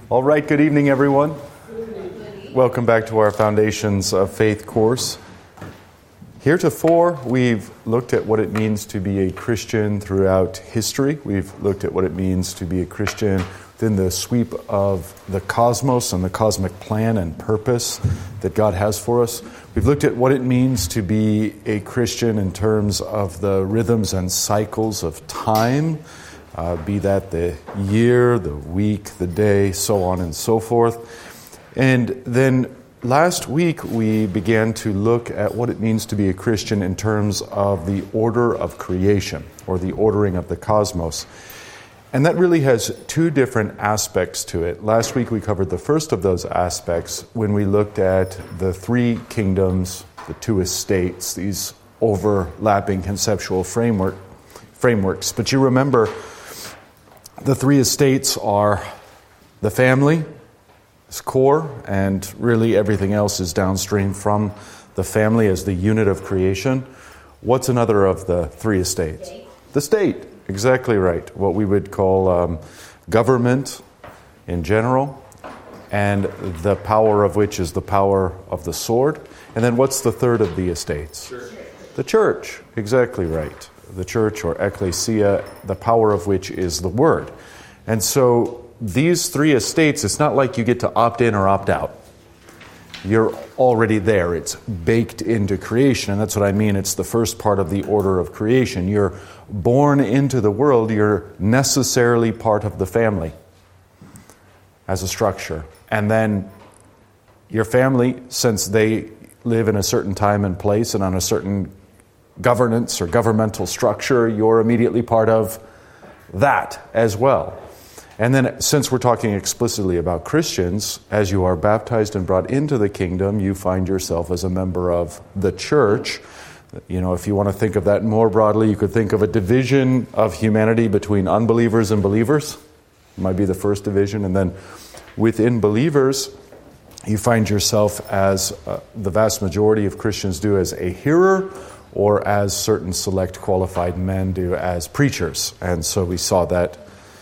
All right, good evening, everyone. Welcome back to our Foundations of Faith course. Heretofore, we've looked at what it means to be a Christian throughout history. We've looked at what it means to be a Christian within the sweep of the cosmos and the cosmic plan and purpose that God has for us. We've looked at what it means to be a Christian in terms of the rhythms and cycles of time, be that the year, the week, the day, so on and so forth. And then last week we began to look at what it means to be a Christian in terms of the order of creation, or the ordering of the cosmos. And that really has two different aspects to it. Last week we covered the first of those aspects when we looked at the three kingdoms, the two estates, these overlapping conceptual frameworks. But you remember, the three estates are the family, its core, and really everything else is downstream from the family as the unit of creation. What's another of the three estates? The state. Exactly right. What we would call government in general, and the power of which is the power of the sword. And then what's the third of the estates? Church. The church. Exactly right. The church, or ecclesia, the power of which is the word. And so these three estates, it's not like you get to opt in or opt out. You're already there. It's baked into creation. And that's what I mean. It's the first part of the order of creation. You're born into the world. You're necessarily part of the family as a structure. And then your family, since they live in a certain time and place and on a certain governance or governmental structure, you're immediately part of that as well. And then, since we're talking explicitly about Christians, as you are baptized and brought into the kingdom, you find yourself as a member of the church. You know, if you want to think of that more broadly, you could think of a division of humanity between unbelievers and believers. It might be the first division. And then within believers, you find yourself, as the vast majority of Christians do, as a hearer, or as certain select qualified men do as preachers. And so we saw that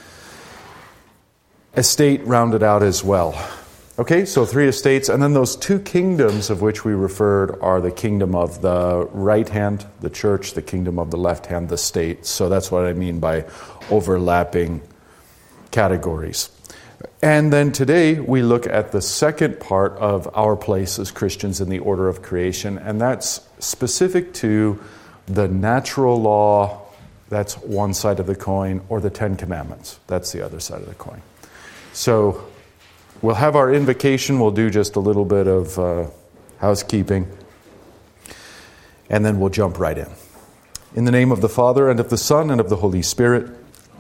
estate rounded out as well. Okay, so three estates, and then those two kingdoms of which we referred are the kingdom of the right hand, the church, the kingdom of the left hand, the state. So that's what I mean by overlapping categories. And then today we look at the second part of our place as Christians in the order of creation, and that's specific to the natural law. That's one side of the coin, or the Ten Commandments. That's the other side of the coin. So we'll have our invocation. We'll do just a little bit of housekeeping, and then we'll jump right in. In the name of the Father, and of the Son, and of the Holy Spirit.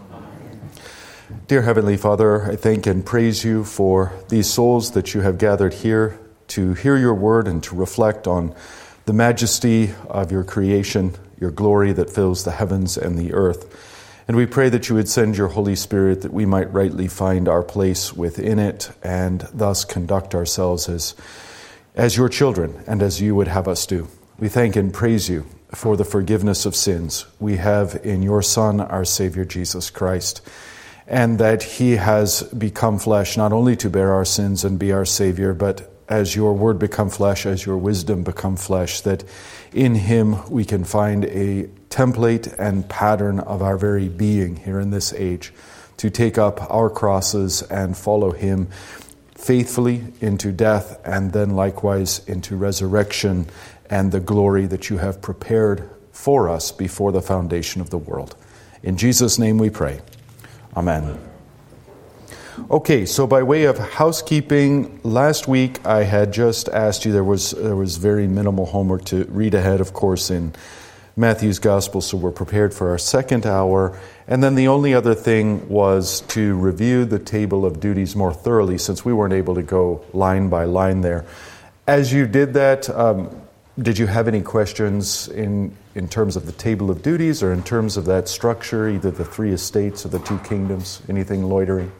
Dear Heavenly Father, I thank and praise you for these souls that you have gathered here to hear your word and to reflect on the majesty of your creation, your glory that fills the heavens and the earth. And we pray that you would send your Holy Spirit that we might rightly find our place within it and thus conduct ourselves as your children and as you would have us do. We thank and praise you for the forgiveness of sins we have in your Son, our Savior, Jesus Christ, and that he has become flesh not only to bear our sins and be our Savior, but as your word become flesh, as your wisdom become flesh, that in him we can find a template and pattern of our very being here in this age, to take up our crosses and follow him faithfully into death, and then likewise into resurrection and the glory that you have prepared for us before the foundation of the world. In Jesus' name we pray. Amen. Okay, so by way of housekeeping, last week I had just asked you, there was very minimal homework to read ahead, of course, in Matthew's Gospel, so we're prepared for our second hour. And then the only other thing was to review the table of duties more thoroughly, since we weren't able to go line by line there. As you did that, did you have any questions in terms of the table of duties, or in terms of that structure, either the three estates or the two kingdoms? Anything loitering?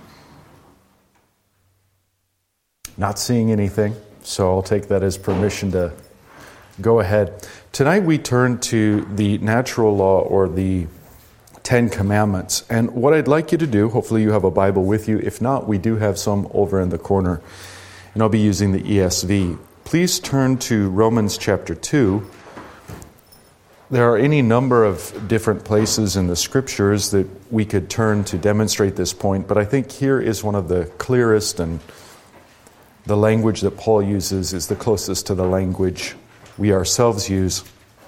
Not seeing anything, so I'll take that as permission to go ahead. Tonight we turn to the natural law, or the Ten Commandments. And what I'd like you to do, hopefully you have a Bible with you. If not, we do have some over in the corner. And I'll be using the ESV. Please turn to Romans chapter 2. There are any number of different places in the Scriptures that we could turn to demonstrate this point, but I think here is one of the clearest, and the language that Paul uses is the closest to the language we ourselves use.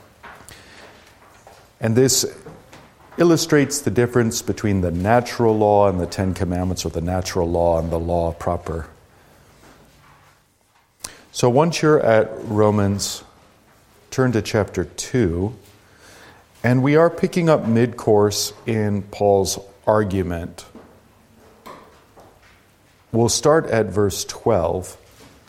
And this illustrates the difference between the natural law and the Ten Commandments, or the natural law and the law proper. So once you're at Romans, turn to chapter 2, and we are picking up mid-course in Paul's argument. We'll start at verse 12.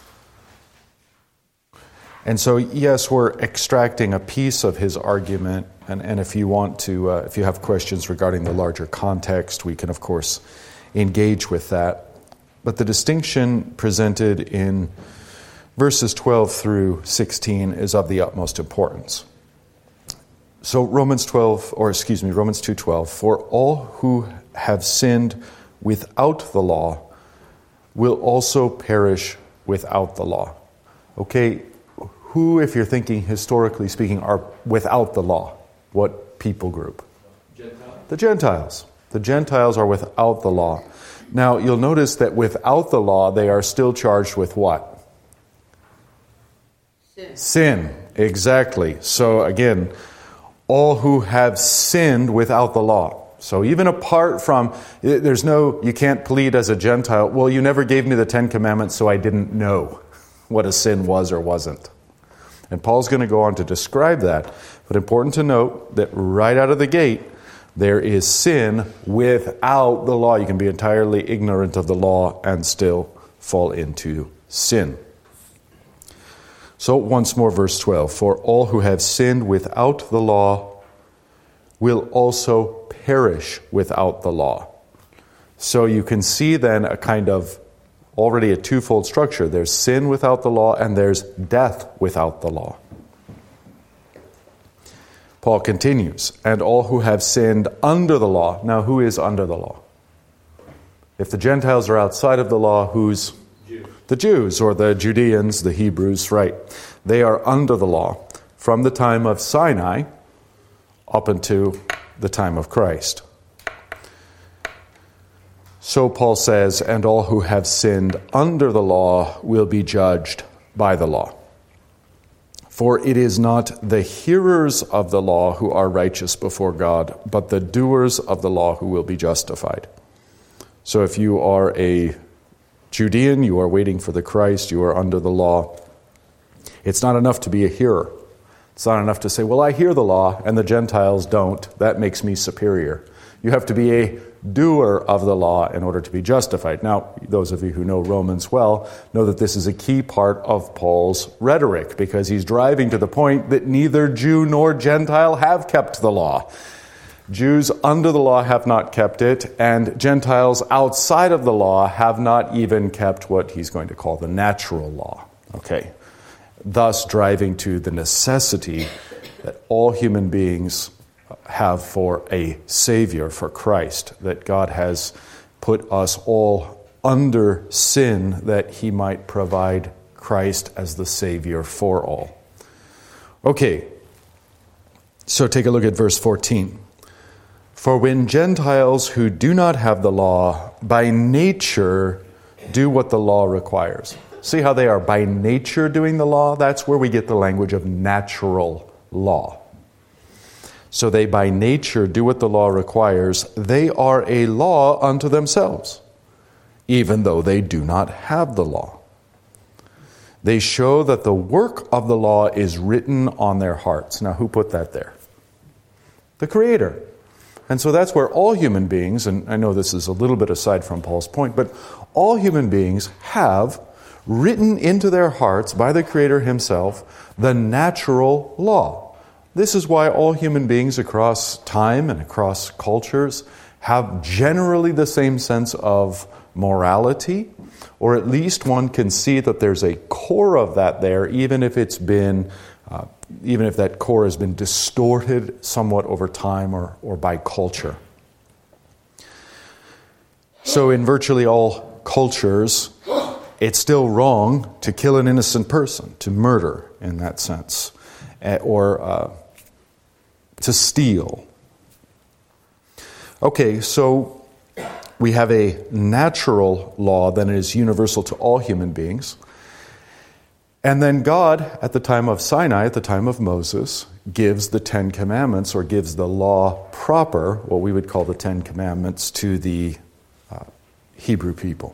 And so, yes, we're extracting a piece of his argument, and if you want to, if you have questions regarding the larger context, we can, of course, engage with that. But the distinction presented in verses 12 through 16 is of the utmost importance. So Romans 2:12, for all who have sinned without the law will also perish without the law. Okay, who, if you're thinking historically speaking, are without the law? What people group? Gentiles. The Gentiles. The Gentiles are without the law. Now, you'll notice that without the law, they are still charged with what? Sin. Exactly. So again, all who have sinned without the law. So even apart from, you can't plead as a Gentile, well, you never gave me the Ten Commandments, so I didn't know what a sin was or wasn't. And Paul's going to go on to describe that. But important to note that right out of the gate, there is sin without the law. You can be entirely ignorant of the law and still fall into sin. So once more, verse 12. For all who have sinned without the law will also perish without the law. So you can see then a kind of already a twofold structure. There's sin without the law, and there's death without the law. Paul continues, and all who have sinned under the law. Now, who is under the law? If the Gentiles are outside of the law, who's? The Jews, or the Judeans, the Hebrews, right. They are under the law from the time of Sinai up until the time of Christ. So Paul says, and all who have sinned under the law will be judged by the law. For it is not the hearers of the law who are righteous before God, but the doers of the law who will be justified. So if you are a Judean, you are waiting for the Christ, you are under the law. It's not enough to be a hearer. It's not enough to say, well, I hear the law and the Gentiles don't. That makes me superior. You have to be a doer of the law in order to be justified. Now, those of you who know Romans well know that this is a key part of Paul's rhetoric, because he's driving to the point that neither Jew nor Gentile have kept the law. Jews under the law have not kept it, and Gentiles outside of the law have not even kept what he's going to call the natural law. Okay, thus driving to the necessity that all human beings have for a Savior, for Christ, that God has put us all under sin that he might provide Christ as the Savior for all. Okay, so take a look at verse 14. For when Gentiles who do not have the law by nature do what the law requires. See how they are by nature doing the law? That's where we get the language of natural law. So they by nature do what the law requires. They are a law unto themselves, even though they do not have the law. They show that the work of the law is written on their hearts. Now, who put that there? The Creator. And so that's where all human beings, and I know this is a little bit aside from Paul's point, but all human beings have written into their hearts by the Creator himself the natural law. This is why all human beings across time and across cultures have generally the same sense of morality, or at least one can see that there's a core of that there, even if it's been even if that core has been distorted somewhat over time or by culture. So in virtually all cultures, it's still wrong to kill an innocent person, to murder in that sense, or to steal. Okay, so we have a natural law that is universal to all human beings. And then God, at the time of Sinai, at the time of Moses, gives the Ten Commandments, or gives the law proper, what we would call the Ten Commandments, to the Hebrew people.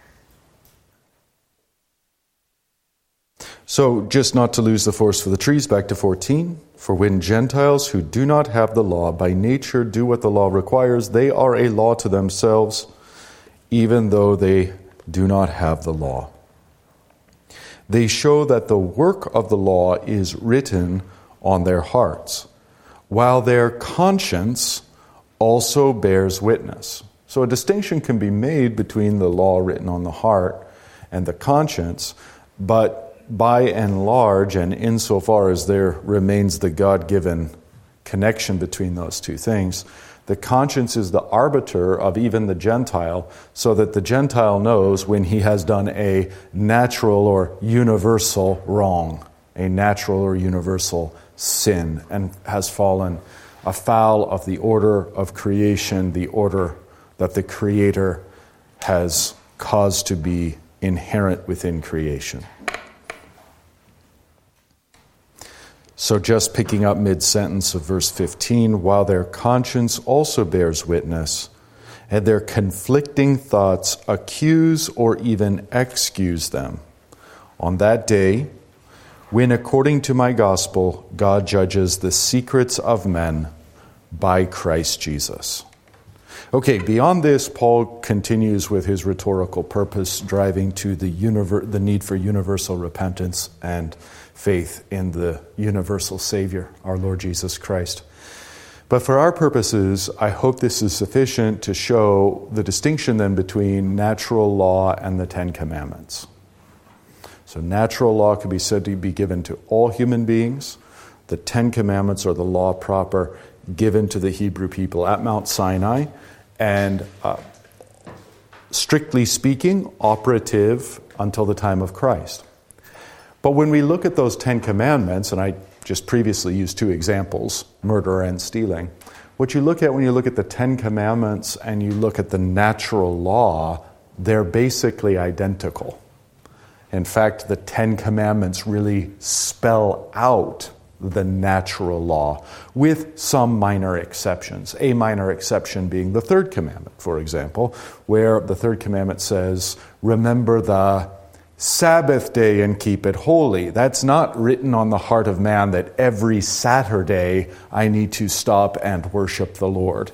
So, just not to lose the forest for the trees, back to 14. For when Gentiles who do not have the law by nature do what the law requires, they are a law to themselves, even though they do not have the law. They show that the work of the law is written on their hearts, while their conscience also bears witness. So a distinction can be made between the law written on the heart and the conscience, but by and large, and insofar as there remains the God-given connection between those two things, the conscience is the arbiter of even the Gentile, so that the Gentile knows when he has done a natural or universal wrong, a natural or universal sin, and has fallen afoul of the order of creation, the order that the Creator has caused to be inherent within creation. So just picking up mid-sentence of verse 15, while their conscience also bears witness, and their conflicting thoughts accuse or even excuse them. On that day, when according to my gospel, God judges the secrets of men by Christ Jesus. Okay, beyond this, Paul continues with his rhetorical purpose, driving to the need for universal repentance and faith in the universal Savior, our Lord Jesus Christ. But for our purposes, I hope this is sufficient to show the distinction then between natural law and the Ten Commandments. So natural law could be said to be given to all human beings. The Ten Commandments are the law proper given to the Hebrew people at Mount Sinai, and strictly speaking, operative until the time of Christ. But when we look at those Ten Commandments, and I just previously used two examples, murder and stealing, what you look at when you look at the Ten Commandments and you look at the natural law, they're basically identical. In fact, the Ten Commandments really spell out the natural law, with some minor exceptions. A minor exception being the Third Commandment, for example, where the Third Commandment says, remember the Sabbath day and keep it holy. That's not written on the heart of man that every Saturday I need to stop and worship the Lord.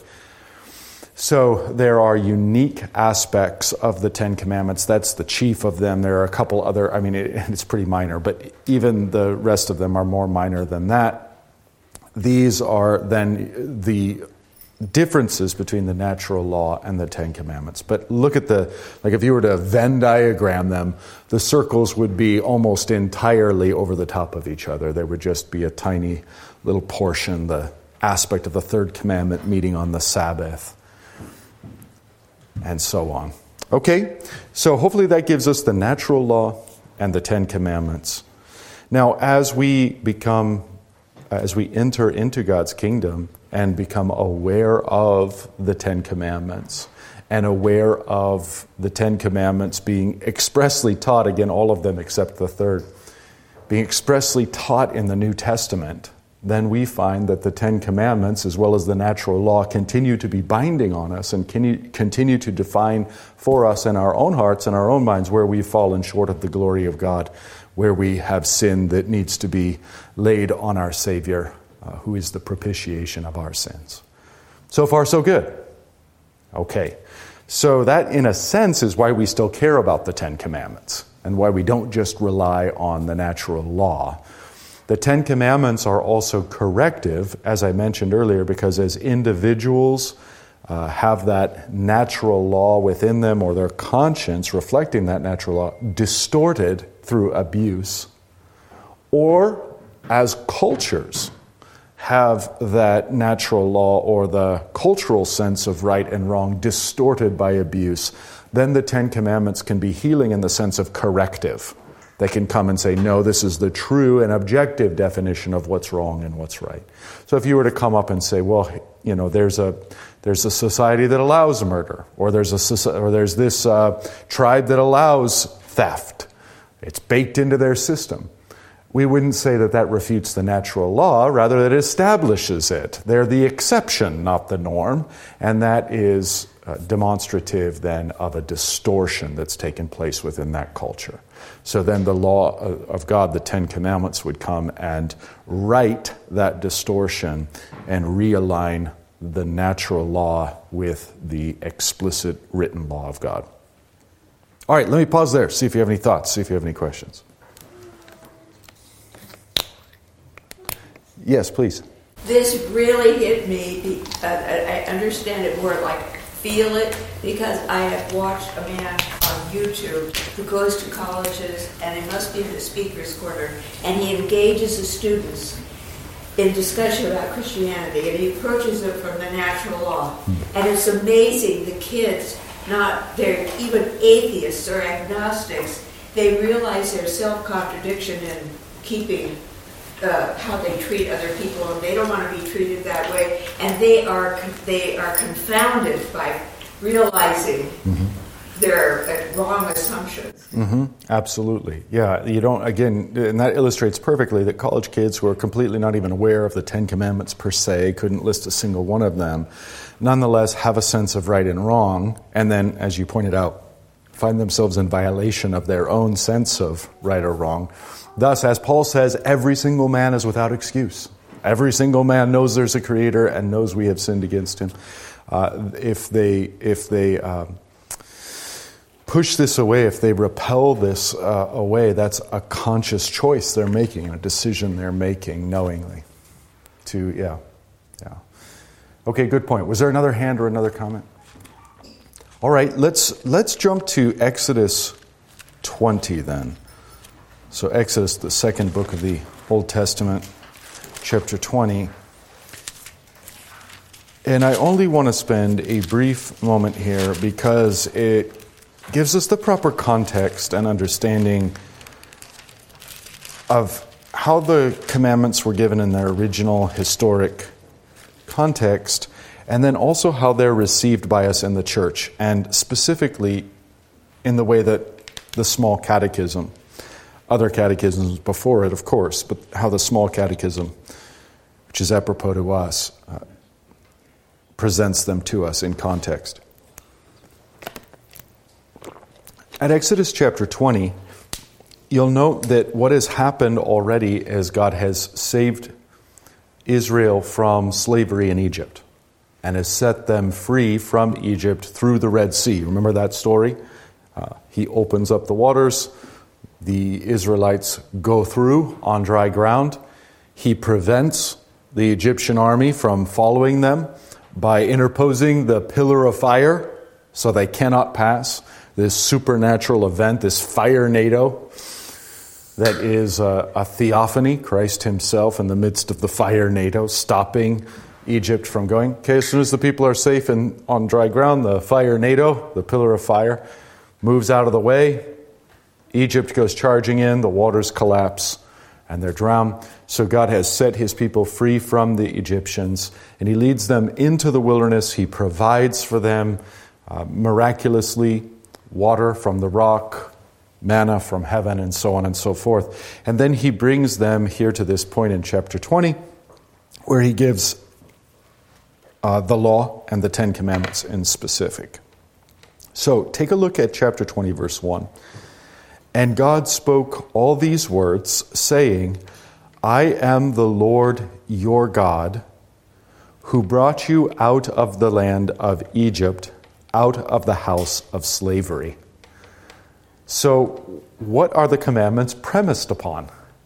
So there are unique aspects of the Ten Commandments. That's the chief of them. There are a couple other, it's pretty minor, but even the rest of them are more minor than that. These are then the differences between the natural law and the Ten Commandments. But look at if you were to Venn diagram them, the circles would be almost entirely over the top of each other. There would just be a tiny little portion, the aspect of the Third Commandment meeting on the Sabbath, and so on. Okay, so hopefully that gives us the natural law and the Ten Commandments. Now, as we enter into God's kingdom and become aware of the Ten Commandments and aware of the Ten Commandments being expressly taught, again, all of them except the third, being expressly taught in the New Testament, then we find that the Ten Commandments, as well as the natural law, continue to be binding on us and continue to define for us in our own hearts and our own minds where we've fallen short of the glory of God, where we have sin that needs to be laid on our Savior, who is the propitiation of our sins. So far, so good. Okay. So that, in a sense, is why we still care about the Ten Commandments and why we don't just rely on the natural law. The Ten Commandments are also corrective, as I mentioned earlier, because as individuals have that natural law within them, or their conscience reflecting that natural law, distorted through abuse, or as cultures have that natural law or the cultural sense of right and wrong distorted by abuse, then the Ten Commandments can be healing in the sense of corrective. They can come and say, no, this is the true and objective definition of what's wrong and what's right. So if you were to come up and say, well, there's a society that allows murder, or there's this tribe that allows theft. It's baked into their system. We wouldn't say that refutes the natural law, rather that it establishes it. They're the exception, not the norm, and that is demonstrative then of a distortion that's taken place within that culture. So then the law of God, the Ten Commandments, would come and right that distortion and realign the natural law with the explicit written law of God. All right, let me pause there, see if you have any thoughts, see if you have any questions. Yes, please. This really hit me. I understand it more like feel it, because I have watched a man on YouTube who goes to colleges, and he must be in the speaker's corner, and he engages the students in discussion about Christianity, and he approaches them from the natural law. And it's amazing, the kids, they're even atheists or agnostics, they realize their self-contradiction in keeping how they treat other people, and they don't want to be treated that way, and they are confounded by realizing their wrong assumptions. Absolutely, yeah. You don't, again, and that illustrates perfectly that college kids who are completely not even aware of the Ten Commandments per se, couldn't list a single one of them, nonetheless have a sense of right and wrong, and then, as you pointed out, find themselves in violation of their own sense of right or wrong. Thus, as Paul says, every single man is without excuse. Every single man knows there's a Creator and knows we have sinned against Him. If they push this away, if they repel this away, that's a conscious choice they're making, a decision they're making knowingly. Yeah. Okay, good point. Was there another hand or another comment? All right, let's jump to Exodus 20 then. So Exodus, the second book of the Old Testament, chapter 20. And I only want to spend a brief moment here because it gives us the proper context and understanding of how the commandments were given in their original historic context, and then also how they're received by us in the church, and specifically in the way that the small catechism, other catechisms before it, of course, but how the small catechism, which is apropos to us, presents them to us in context. At Exodus chapter 20, you'll note that what has happened already is God has saved Israel from slavery in Egypt and has set them free from Egypt through the Red Sea. Remember that story? He opens up the waters. The Israelites go through on dry ground. He prevents the Egyptian army from following them by interposing the pillar of fire so they cannot pass. This supernatural event, this fire-nado, that is a theophany, Christ himself in the midst of the fire-nado, stopping Egypt from going. Okay, as soon as the people are safe and on dry ground, the fire-nado, the pillar of fire, moves out of the way. Egypt goes charging in, the waters collapse, and they're drowned. So God has set his people free from the Egyptians, and he leads them into the wilderness. He provides for them miraculously water from the rock, manna from heaven, and so on and so forth. And then he brings them here to this point in chapter 20, where he gives the law and the Ten Commandments in specific. So take a look at chapter 20, verse 1. And God spoke all these words, saying, I am the Lord your God, who brought you out of the land of Egypt, out of the house of slavery. So, what are the commandments premised upon?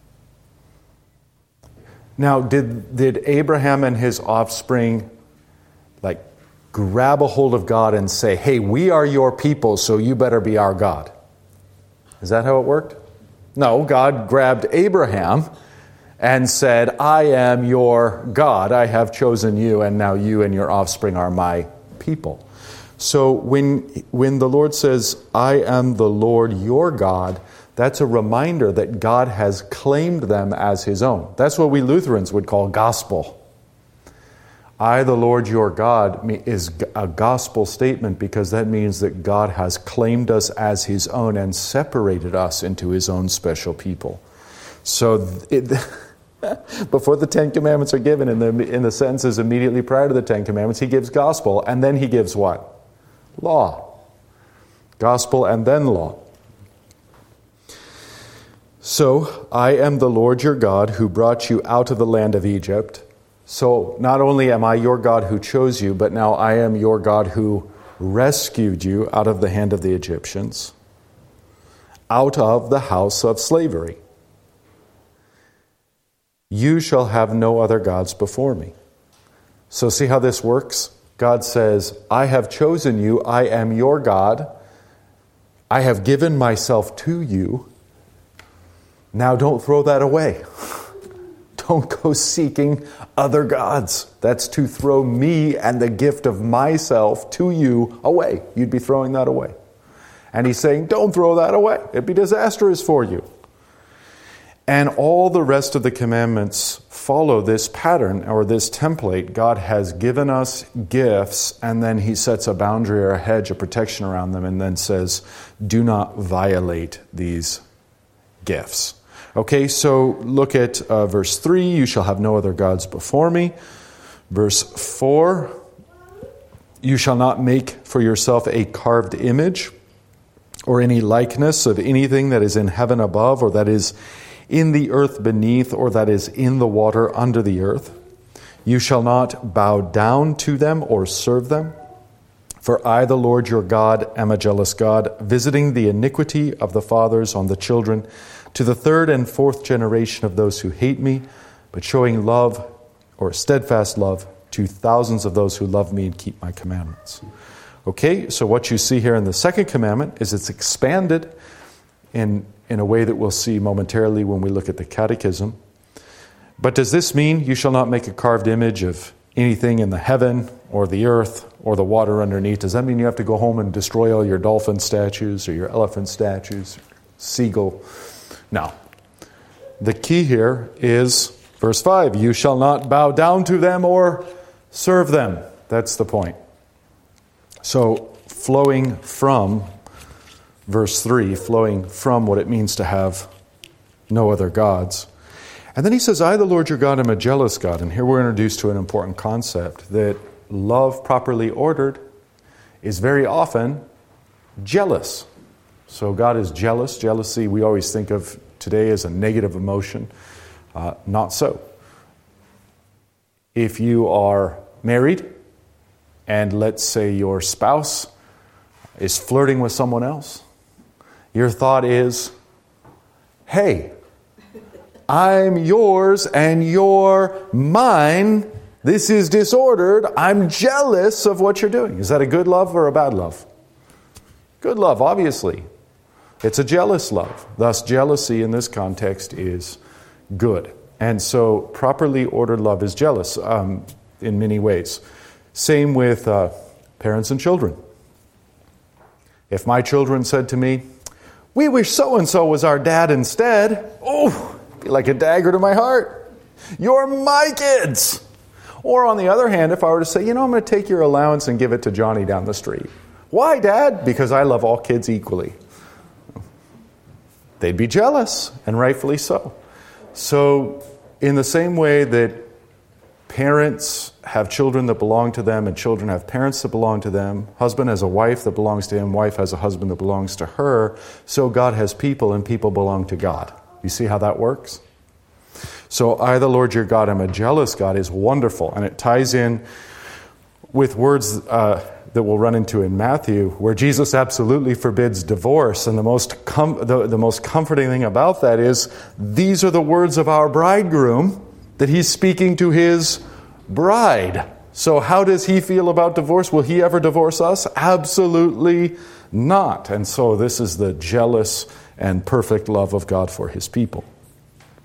Now, did Abraham and his offspring grab a hold of God and say, hey, we are your people, so you better be our God? Is that how it worked? No, God grabbed Abraham and said, I am your God. I have chosen you, and now you and your offspring are my people. So when the Lord says, I am the Lord your God, that's a reminder that God has claimed them as his own. That's what we Lutherans would call gospel. I, the Lord your God, is a gospel statement because that means that God has claimed us as his own and separated us into his own special people. So before the Ten Commandments are given, in the sentences immediately prior to the Ten Commandments, he gives gospel, and then he gives what? Law. Gospel and then law. So, I am the Lord your God who brought you out of the land of Egypt. So, not only am I your God who chose you, but now I am your God who rescued you out of the hand of the Egyptians, out of the house of slavery. You shall have no other gods before me. So see how this works? God says, I have chosen you, I am your God, I have given myself to you. Now don't throw that away. Don't go seeking other gods. That's to throw me and the gift of myself to you away. You'd be throwing that away. And he's saying, don't throw that away. It'd be disastrous for you. And all the rest of the commandments follow this pattern or this template. God has given us gifts, and then he sets a boundary or a hedge of protection around them and then says, do not violate these gifts. Okay, so look at verse 3, you shall have no other gods before me. Verse 4, you shall not make for yourself a carved image or any likeness of anything that is in heaven above or that is in the earth beneath, or that is in the water under the earth. You shall not bow down to them or serve them. For I, the Lord your God, am a jealous God, visiting the iniquity of the fathers on the children, to the third and fourth generation of those who hate me, but showing love, or steadfast love, to thousands of those who love me and keep my commandments. Okay, so what you see here in the second commandment is it's expanded in a way that we'll see momentarily when we look at the catechism. But does this mean you shall not make a carved image of anything in the heaven or the earth or the water underneath? Does that mean you have to go home and destroy all your dolphin statues or your elephant statues, seagull? No. The key here is verse 5. You shall not bow down to them or serve them. That's the point. So flowing from verse 3, flowing from what it means to have no other gods. And then he says, I, the Lord your God, am a jealous God. And here we're introduced to an important concept, that love properly ordered is very often jealous. So God is jealous. Jealousy we always think of today as a negative emotion. Not so. If you are married and let's say your spouse is flirting with someone else, your thought is, hey, I'm yours and you're mine. This is disordered. I'm jealous of what you're doing. Is that a good love or a bad love? Good love, obviously. It's a jealous love. Thus, jealousy in this context is good. And so properly ordered love is jealous in many ways. Same with parents and children. If my children said to me, we wish so-and-so was our dad instead, oh, it'd be like a dagger to my heart. You're my kids. Or on the other hand, if I were to say, I'm going to take your allowance and give it to Johnny down the street. Why, Dad? Because I love all kids equally. They'd be jealous, and rightfully so. So, in the same way that parents have children that belong to them and children have parents that belong to them, husband has a wife that belongs to him, wife has a husband that belongs to her, so God has people and people belong to God. You see how that works? So I, the Lord your God, am a jealous God is wonderful, and it ties in with words that we'll run into in Matthew, where Jesus absolutely forbids divorce. And the most comforting thing about that is these are the words of our bridegroom that he's speaking to his bride. So how does he feel about divorce? Will he ever divorce us? Absolutely not. And so this is the jealous and perfect love of God for his people.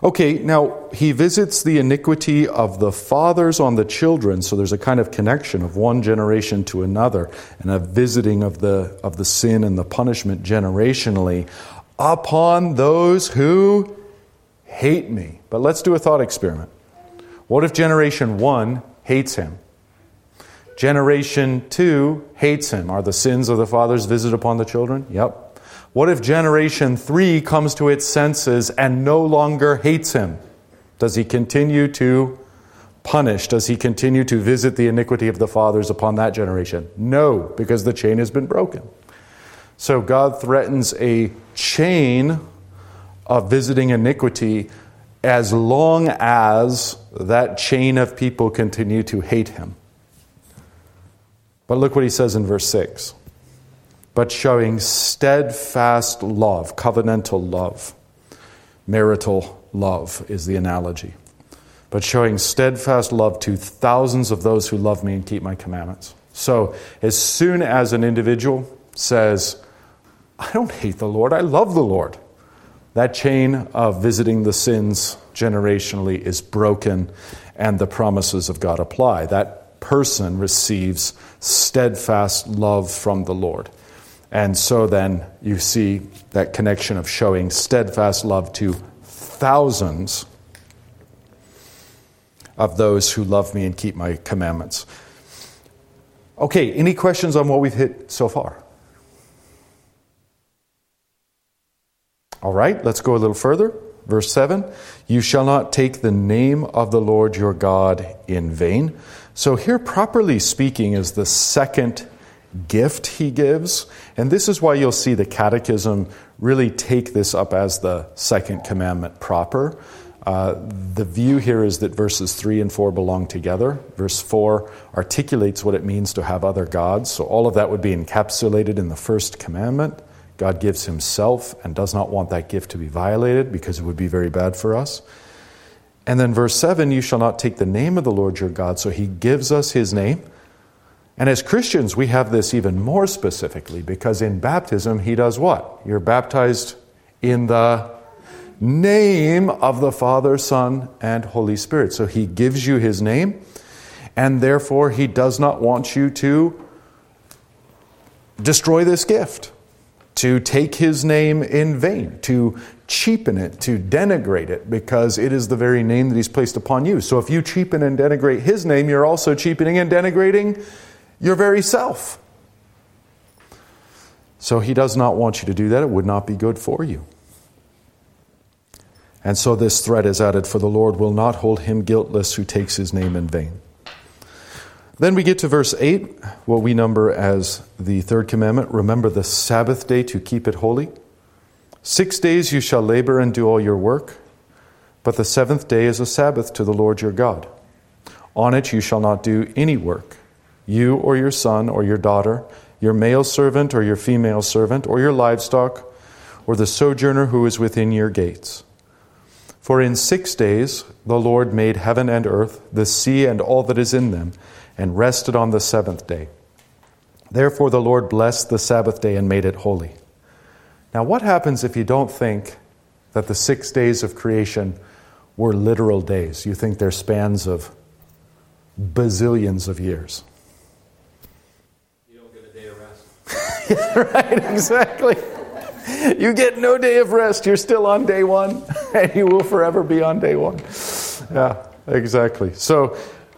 Okay, now he visits the iniquity of the fathers on the children, so there's a kind of connection of one generation to another, and a visiting of the sin and the punishment generationally upon those who hate me. But let's do a thought experiment. What if generation 1 hates him? Generation 2 hates him. Are the sins of the fathers visited upon the children? Yep. What if generation 3 comes to its senses and no longer hates him? Does he continue to punish? Does he continue to visit the iniquity of the fathers upon that generation? No, because the chain has been broken. So God threatens a chain of visiting iniquity as long as that chain of people continue to hate him. But look what he says in verse 6. But showing steadfast love, covenantal love, marital love is the analogy. But showing steadfast love to thousands of those who love me and keep my commandments. So as soon as an individual says, I don't hate the Lord, I love the Lord, that chain of visiting the sins generationally is broken and the promises of God apply. That person receives steadfast love from the Lord. And so then you see that connection of showing steadfast love to thousands of those who love me and keep my commandments. Okay, any questions on what we've hit so far? All right, let's go a little further. Verse 7, you shall not take the name of the Lord your God in vain. So here, properly speaking, is the second gift he gives. And this is why you'll see the Catechism really take this up as the second commandment proper. The view here is that verses 3 and 4 belong together. Verse 4 articulates what it means to have other gods. So all of that would be encapsulated in the first commandment. God gives himself and does not want that gift to be violated because it would be very bad for us. And then verse 7, you shall not take the name of the Lord your God. So he gives us his name. And as Christians, we have this even more specifically because in baptism, he does what? You're baptized in the name of the Father, Son, and Holy Spirit. So he gives you his name, and therefore he does not want you to destroy this gift, to take his name in vain, to cheapen it, to denigrate it, because it is the very name that he's placed upon you. So if you cheapen and denigrate his name, you're also cheapening and denigrating your very self. So he does not want you to do that. It would not be good for you. And so this threat is added, for the Lord will not hold him guiltless who takes his name in vain. Then we get to verse 8, what we number as the third commandment. Remember the Sabbath day to keep it holy. 6 days you shall labor and do all your work, but the seventh day is a Sabbath to the Lord your God. On it you shall not do any work, you or your son or your daughter, your male servant or your female servant, or your livestock, or the sojourner who is within your gates. For in 6 days the Lord made heaven and earth, the sea and all that is in them, and rested on the seventh day. Therefore the Lord blessed the Sabbath day and made it holy. Now what happens if you don't think that the 6 days of creation were literal days? You think they're spans of bazillions of years. You don't get a day of rest. Right, exactly. You get no day of rest. You're still on day one, and you will forever be on day one. Yeah, exactly. So,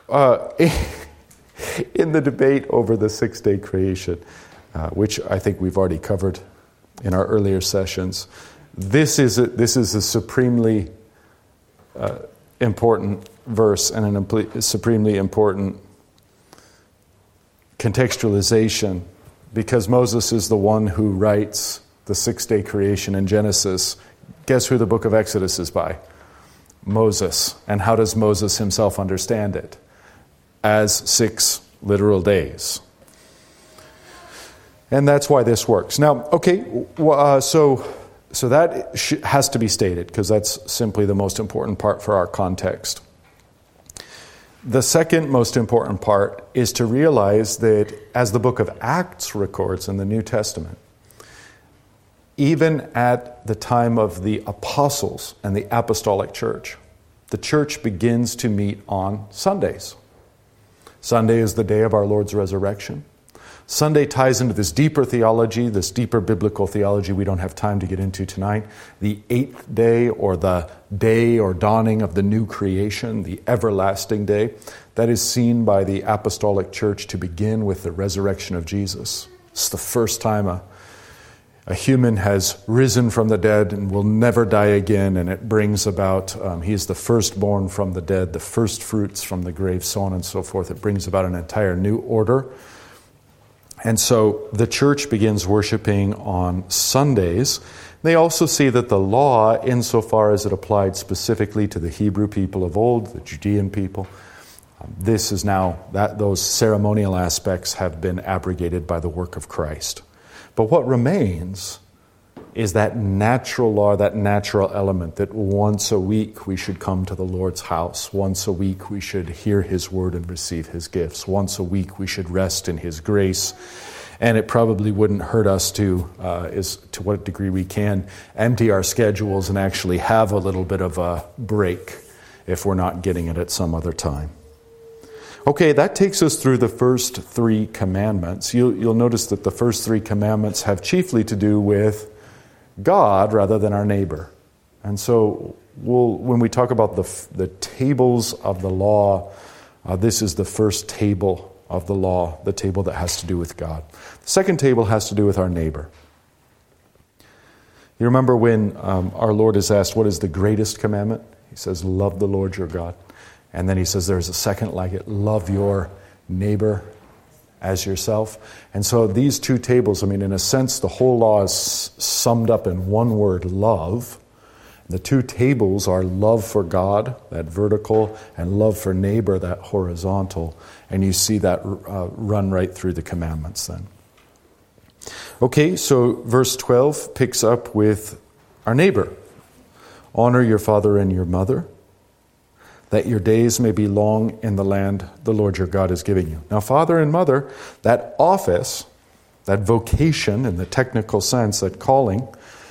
in the debate over the 6-day creation, which I think we've already covered in our earlier sessions, this is a supremely important verse and a supremely important contextualization, because Moses is the one who writes the 6-day creation in Genesis. Guess who the book of Exodus is by? Moses. And how does Moses himself understand it? As 6 literal days. And that's why this works. Now, okay, so that has to be stated, because that's simply the most important part for our context. The second most important part is to realize that, as the book of Acts records in the New Testament, even at the time of the apostles and the apostolic church, the church begins to meet on Sundays. Sunday is the day of our Lord's resurrection. Sunday ties into this deeper theology, this deeper biblical theology we don't have time to get into tonight. The eighth day, or the day or dawning of the new creation, the everlasting day, that is seen by the apostolic church to begin with the resurrection of Jesus. It's the first time a human has risen from the dead and will never die again, and it brings about, he is the firstborn from the dead, the first fruits from the grave, so on and so forth. It brings about an entire new order. And so the church begins worshiping on Sundays. They also see that the law, insofar as it applied specifically to the Hebrew people of old, the Judean people, this is now, that those ceremonial aspects have been abrogated by the work of Christ. But what remains is that natural law, that natural element, that once a week we should come to the Lord's house. Once a week we should hear His word and receive His gifts. Once a week we should rest in His grace. And it probably wouldn't hurt us to what degree we can, empty our schedules and actually have a little bit of a break if we're not getting it at some other time. Okay, that takes us through the first three commandments. You'll notice that the first three commandments have chiefly to do with God rather than our neighbor. And so when we talk about the tables of the law, this is the first table of the law, the table that has to do with God. The second table has to do with our neighbor. You remember when our Lord is asked, what is the greatest commandment? He says, love the Lord your God. And then he says there's a second like it, love your neighbor as yourself. And so these two tables, I mean, in a sense, the whole law is summed up in one word, love. The two tables are love for God, that vertical, and love for neighbor, that horizontal. And you see that run right through the commandments then. Okay, so verse 12 picks up with our neighbor. Honor your father and your mother, that your days may be long in the land the Lord your God is giving you. Now, father and mother, that office, that vocation in the technical sense, that calling,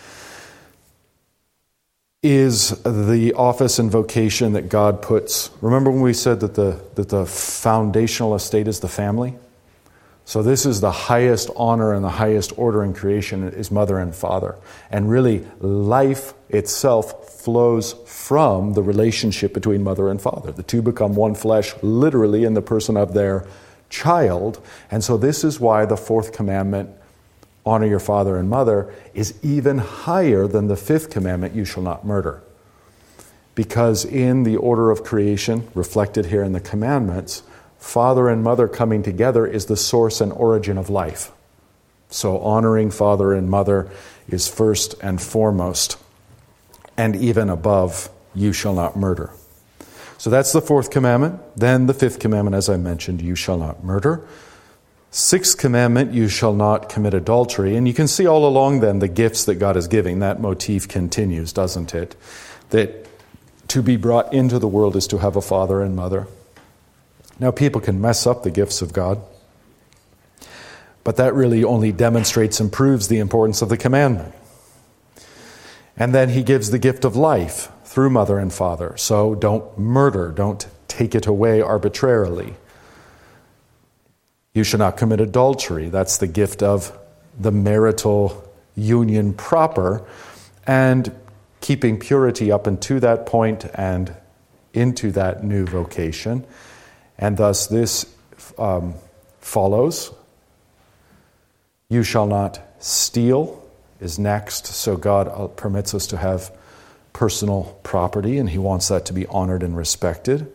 is the office and vocation that God puts. Remember when we said that the foundational estate is the family? So this is the highest honor and the highest order in creation is mother and father. And really, life itself flows from the relationship between mother and father. The two become one flesh, literally, in the person of their child. And so this is why the fourth commandment, honor your father and mother, is even higher than the fifth commandment, you shall not murder. Because in the order of creation, reflected here in the commandments, father and mother coming together is the source and origin of life. So honoring father and mother is first and foremost, and even above, you shall not murder. So that's the fourth commandment. Then the fifth commandment, as I mentioned, you shall not murder. Sixth commandment, you shall not commit adultery. And you can see all along then the gifts that God is giving. That motif continues, doesn't it? That to be brought into the world is to have a father and mother. Now, people can mess up the gifts of God, but that really only demonstrates and proves the importance of the commandment. And then he gives the gift of life through mother and father. So don't murder, don't take it away arbitrarily. You shall not commit adultery. That's the gift of the marital union proper, and keeping purity up unto that point and into that new vocation. And thus this follows. You shall not steal is next. So God permits us to have personal property, and He wants that to be honored and respected.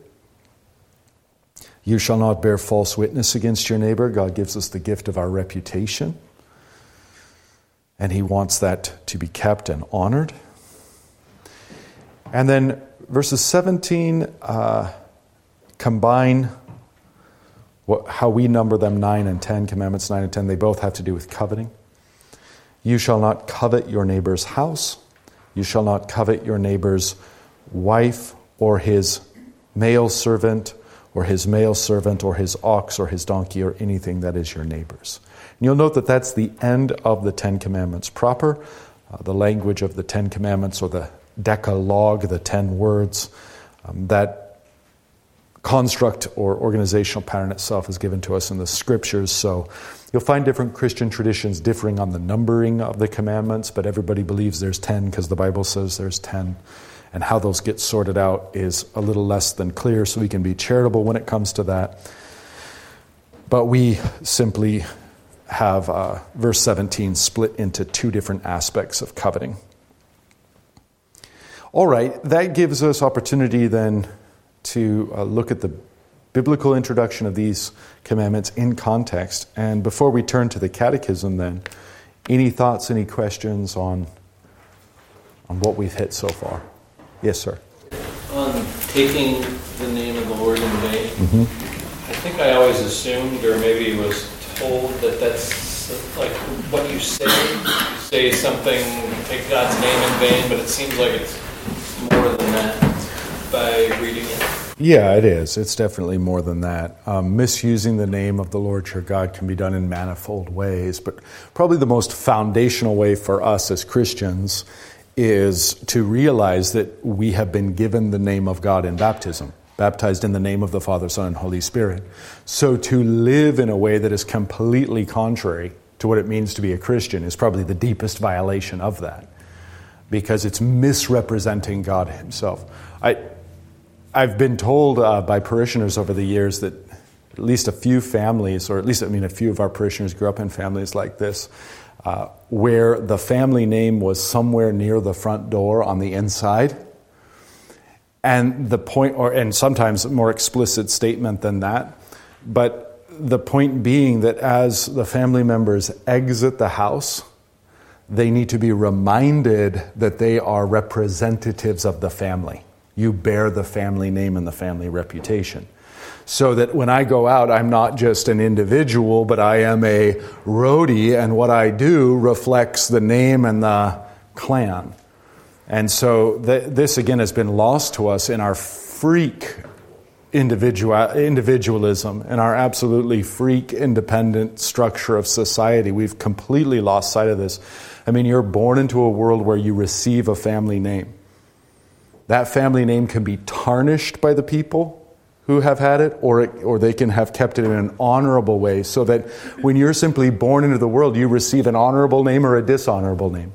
You shall not bear false witness against your neighbor. God gives us the gift of our reputation, and He wants that to be kept and honored. And then verses 17 combine how we number them, 9 and 10, commandments 9 and 10. They both have to do with coveting. You shall not covet your neighbor's house. You shall not covet your neighbor's wife or his male servant or his male servant or his ox or his donkey or anything that is your neighbor's. And you'll note that that's the end of the 10 commandments proper. the language of the Ten Commandments, or the Decalogue, the 10 words. That construct or organizational pattern itself is given to us in the Scriptures. So you'll find different Christian traditions differing on the numbering of the commandments, but everybody believes there's 10 because the Bible says there's 10. And how those get sorted out is a little less than clear, so we can be charitable when it comes to that. But we simply have verse 17 split into two different aspects of coveting. All right, that gives us opportunity then to look at the biblical introduction of these commandments in context. And before we turn to the catechism then, any thoughts, any questions on what we've hit so far? Yes, sir. On taking the name of the Lord in vain, I think I always assumed, or maybe was told, that that's like what you say. You say something, take God's name in vain, but it seems like it's more than that by reading it. Yeah, it is. It's definitely more than that. Misusing the name of the Lord your God can be done in manifold ways, but probably the most foundational way for us as Christians is to realize that we have been given the name of God in baptism, baptized in the name of the Father, Son, and Holy Spirit. So to live in a way that is completely contrary to what it means to be a Christian is probably the deepest violation of that, because it's misrepresenting God himself. I've been told by parishioners over the years that at least a few families, or at least, a few of our parishioners grew up in families like this, where the family name was somewhere near the front door on the inside. And the point, and sometimes a more explicit statement than that, but the point being that as the family members exit the house, they need to be reminded that they are representatives of the family. You bear the family name and the family reputation. So that when I go out, I'm not just an individual, but I am a roadie, and what I do reflects the name and the clan. And so this, again, has been lost to us in our freak individualism and our absolutely freak independent structure of society. We've completely lost sight of this. You're born into a world where you receive a family name. That family name can be tarnished by the people who have had it, or they can have kept it in an honorable way, so that when you're simply born into the world, you receive an honorable name or a dishonorable name.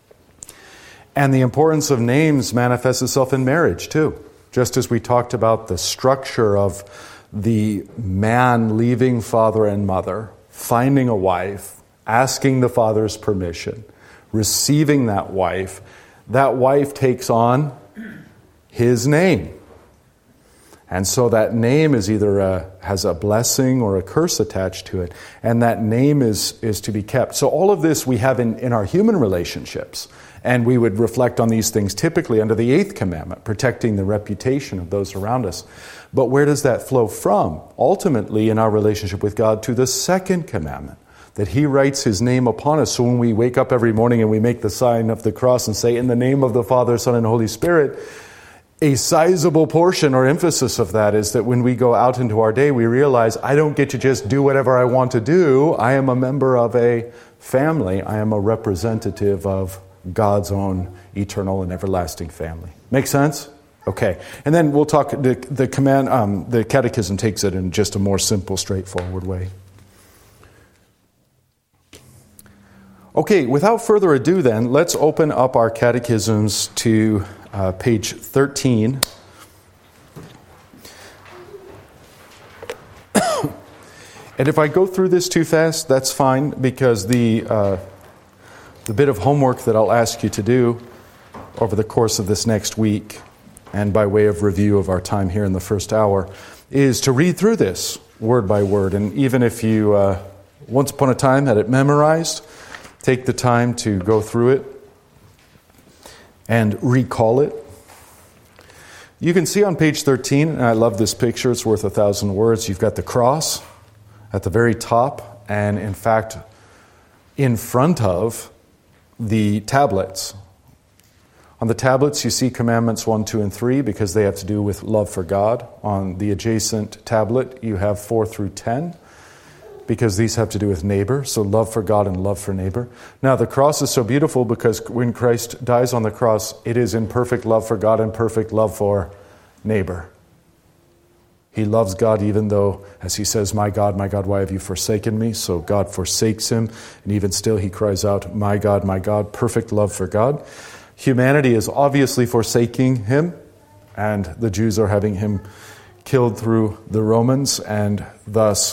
And the importance of names manifests itself in marriage too. Just as we talked about the structure of the man leaving father and mother, finding a wife, asking the father's permission, receiving that wife takes on his name. And so that name is either has a blessing or a curse attached to it. And that name is to be kept. So all of this we have in our human relationships. And we would reflect on these things typically under the 8th commandment, protecting the reputation of those around us. But where does that flow from? Ultimately, in our relationship with God, to the 2nd commandment, that He writes His name upon us. So when we wake up every morning and we make the sign of the cross and say, in the name of the Father, Son, and Holy Spirit, a sizable portion or emphasis of that is that when we go out into our day, we realize I don't get to just do whatever I want to do. I am a member of a family. I am a representative of God's own eternal and everlasting family. Make sense? Okay. And then we'll talk, the Catechism takes it in just a more simple, straightforward way. Okay, without further ado then, let's open up our catechisms to page 13. And if I go through this too fast, that's fine, because the bit of homework that I'll ask you to do over the course of this next week, and by way of review of our time here in the first hour, is to read through this word by word. And even if you once upon a time had it memorized, take the time to go through it and recall it. You can see on page 13, and I love this picture, it's worth 1,000 words, you've got the cross at the very top, and in fact, in front of the tablets. On the tablets, you see commandments 1, 2, and 3, because they have to do with love for God. On the adjacent tablet, you have 4 through 10. because these have to do with neighbor, so love for God and love for neighbor. Now, the cross is so beautiful because when Christ dies on the cross, it is in perfect love for God and perfect love for neighbor. He loves God even though, as he says, my God, why have you forsaken me? So God forsakes him, and even still he cries out, my God, perfect love for God. Humanity is obviously forsaking him, and the Jews are having him killed through the Romans, and thus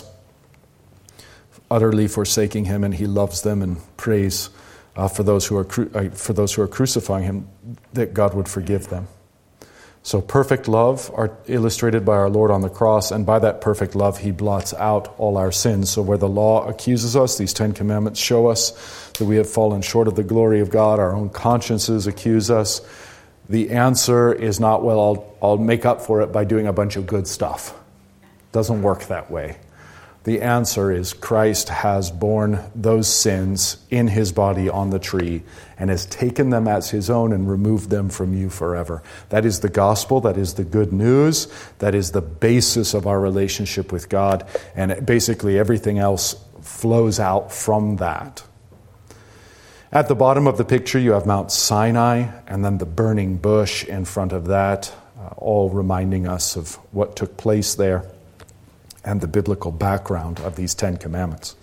utterly forsaking him, and he loves them and prays for those who are crucifying him that God would forgive them. So perfect love are illustrated by our Lord on the cross, and by that perfect love he blots out all our sins. So where the law accuses us, these 10 commandments show us that we have fallen short of the glory of God. Our own consciences accuse us. The answer is not, well, I'll make up for it by doing a bunch of good stuff. Doesn't work that way. The answer is Christ has borne those sins in his body on the tree and has taken them as his own and removed them from you forever. That is the gospel. That is the good news. That is the basis of our relationship with God. And basically everything else flows out from that. At the bottom of the picture, you have Mount Sinai and then the burning bush in front of that, all reminding us of what took place there and the biblical background of these 10 commandments.